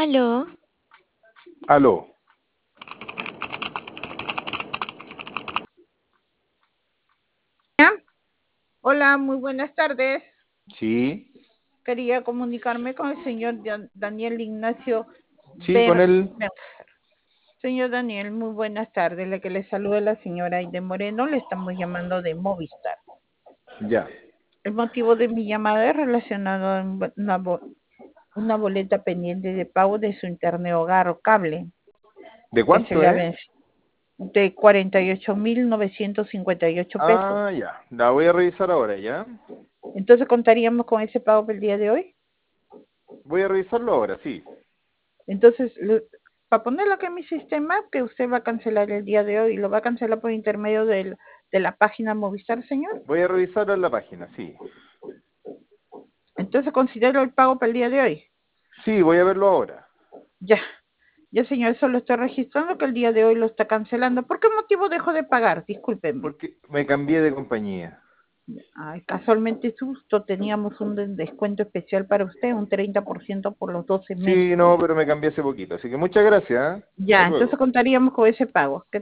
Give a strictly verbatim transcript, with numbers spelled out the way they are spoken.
Aló, Aló, Hola, muy buenas tardes. sí, Quería comunicarme con el señor Dan- Daniel Ignacio sí, con Ber él, Berger. Señor Daniel, muy buenas tardes. La que le saluda la señora Aide Moreno, le estamos llamando de Movistar. ya. El motivo de mi llamada es relacionado a un- una, bo- una boleta pendiente de pago de su internet hogar o cable, ¿De que se cuánto le ha es? vencido de cuarenta y ocho mil novecientos cincuenta y ocho pesos. Ah, ya, la voy a revisar ahora, ¿ya? Entonces, ¿contaríamos con ese pago para el día de hoy? Voy a revisarlo ahora, sí. Entonces, para ponerlo aquí en mi sistema, que usted va a cancelar el día de hoy, ¿lo va a cancelar por intermedio del, de la página Movistar, señor? Voy a revisarlo en la página, sí. Entonces, considero el pago para el día de hoy. Sí, voy a verlo ahora. Ya, ya, señor, eso lo estoy registrando que el día de hoy lo está cancelando. ¿Por qué motivo dejó de pagar? Discúlpeme. Porque me cambié de compañía. Ay, casualmente justo teníamos un de- descuento especial para usted, un treinta por ciento por los doce meses. Sí, no, pero me cambié hace poquito. Así que muchas gracias, ¿eh? Hasta Ya, entonces luego. contaríamos con ese pago. Que